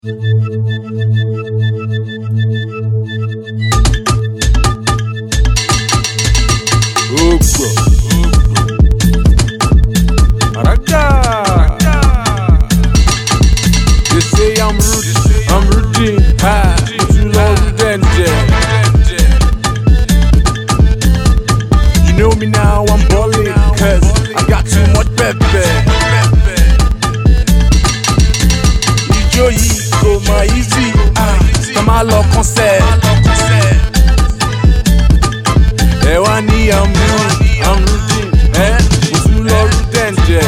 They say I'm routine, too long danger. You know me now, I'm balling, cause I got too much pepper. Ijo yi go my easy, come on love concert. Ewani I'm routine, too long danger.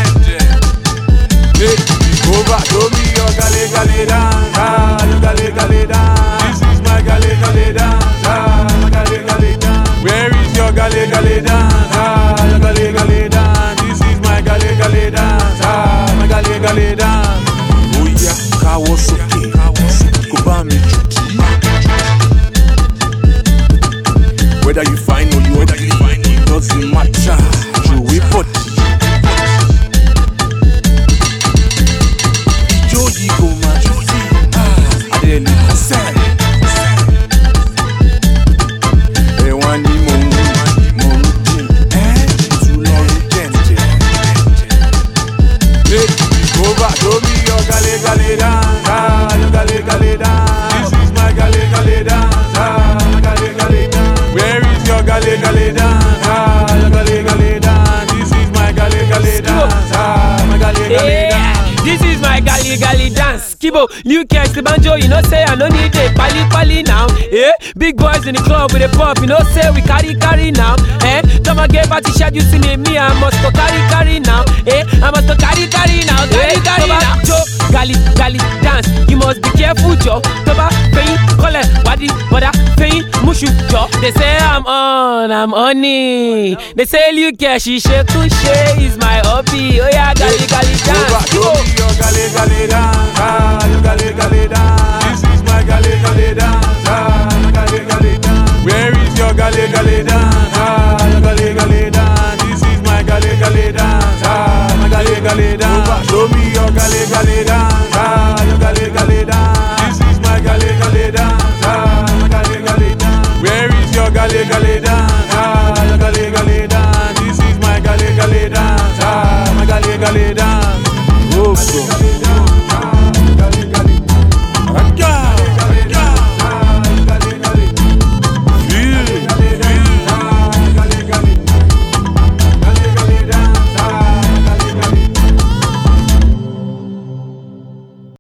Go back to me, your gale dance, your gale dance. This is my gale dance, my gale dance. Where is your gale dance, your gale dance? This is my gale dance, my gale dance. Oh yeah, Kawasaki, Kubami Chuki. Whether you find or you ugly, it doesn't matter. You will put. This is my gale dance, my gale dance. Where is your gale dance, your gale dance? This is my gale dance, my gale dance. This is my gale dance. Kibo, New Cash, the banjo, you know say I no need a pali now. Big boys in the club with a pop, you know say we carry now. Don't get party shot, you see me, I must go carry now. I must go carry now, carry now. Gale dance, you must be careful, Joe. Toba, pain, color, body, bada, pain, mushu, Joe. They say I'm on it. They say New Cash, she is my hobby. Oh yeah, gale dance. Your gale dance, your gale dance. This is my gale dance, my gale dance. Where is your gale dance, your gale dance? This is my gale dance, my gale dance. Show me your gale dance.